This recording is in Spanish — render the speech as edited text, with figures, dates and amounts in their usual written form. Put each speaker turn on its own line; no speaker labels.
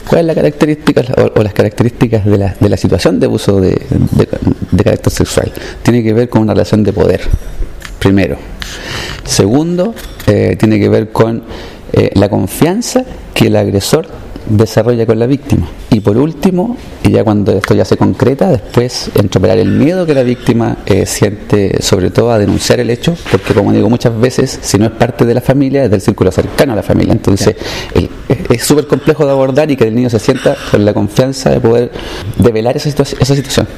¿Cuál es la característica o las características de la situación de abuso de carácter sexual? Tiene que ver con una relación de poder, primero. Segundo, tiene que ver con la confianza que el agresor desarrolla con la víctima. Y por último, y ya cuando esto ya se concreta, después entreoperar el miedo que la víctima siente, sobre todo a denunciar el hecho, porque como digo muchas veces, si no es parte de la familia, es del círculo cercano a la familia. Entonces es súper complejo de abordar y que el niño se sienta con la confianza de poder develar esa situación.